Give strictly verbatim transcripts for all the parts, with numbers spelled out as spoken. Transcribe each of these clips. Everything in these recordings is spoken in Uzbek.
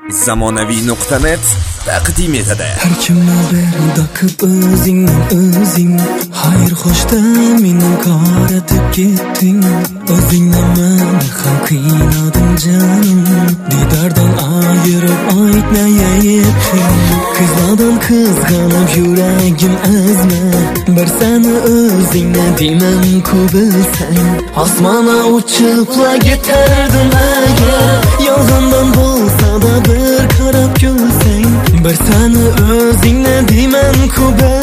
zamonaviy nuqta net taqdim etadi. Har kimni ber daqib o'zingni o'zing, xayr xo'shda meni qoratib ketding. O'zingni men ham qiynadim jonim, didardan ayirib aytmayapsan. Qizlardan qizg'anib yuragim azma, bir seni o'zingni deyman-ku bilsang. Osmona uchibla ketardim agar, yolg'ondan bo'lsa-da bir qarab ko'rsang. Bir seni o'zingni deyman-ku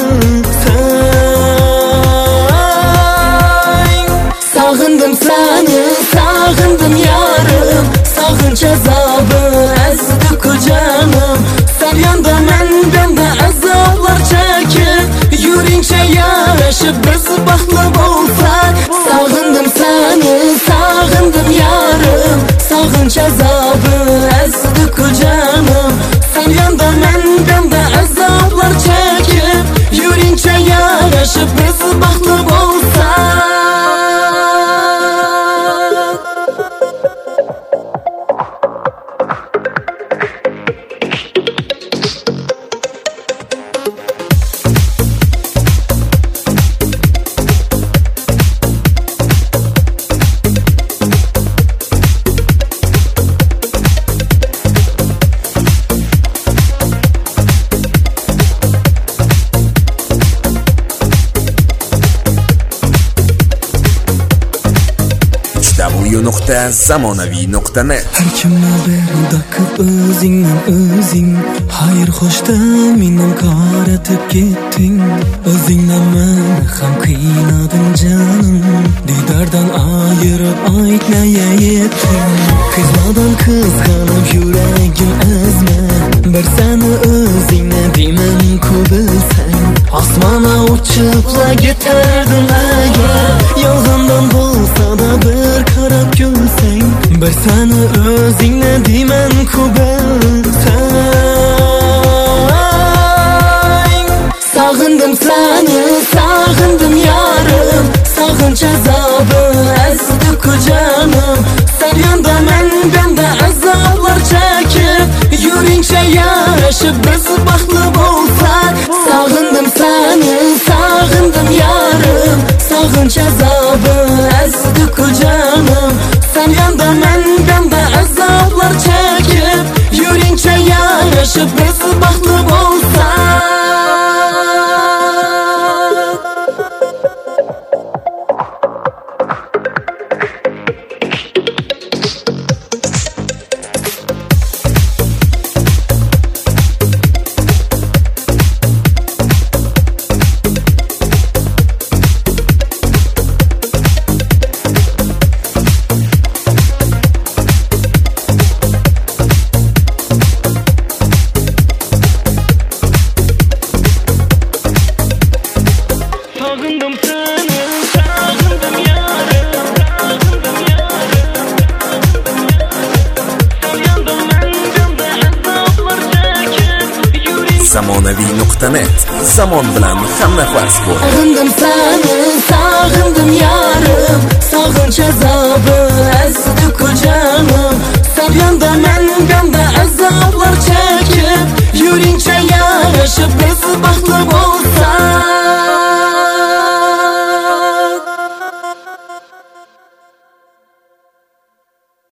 bilsang. Sog'indim seni, sog'indim yarim, sog'inch azobi azdi ko'janim. Sen yonda men benda azoblar chekib, yuringcha yarashib biz baxtli bo'lsak. Sog'indim seni, sog'indim yarim, sog'inch azobi azdi ko'janim. Sen yonda men benda azoblar chekib, yuringcha yarashib biz baxtli bo'lsak. w nuqta zamonaviy nuqta net. Har kimni ber daqib o'zingni o'zing, xayr xo'shda meni qoratib ketding. O'zingni men ham qiynadim jonim, didardan ayirib aytmayapsan. Qizlardan qizg'anib yuragim azma, bir seni o'zingni deyman-ku bilsang. Osmona uchibla ketardim agar, yolg'ondan bo'lsa-da bir qarab ko'rsang. Bir seni o'zingni deyman-ku bilsang. Sog'indim seni, sog'indim yarim, sog'inch azobi azdi ko'janim. Sen yonda men benda azoblar chekib, yuringcha yarashib biz baxtli bo'lsak. Sog'indim seni, sog'indim yarim, sog'inch azobi azdi ko'janim. Sen yonda men benda azoblar chekib, yuringcha yarashib biz baxtli bo'lsak. zamonaviy nuqta net, zamon bilan hamnafas bo'l. Sog'indim seni, sog'indim yarim, sog'inch azobi azdi ko'janim. Sen yonda men benda azoblar chekib, yuringcha yarashib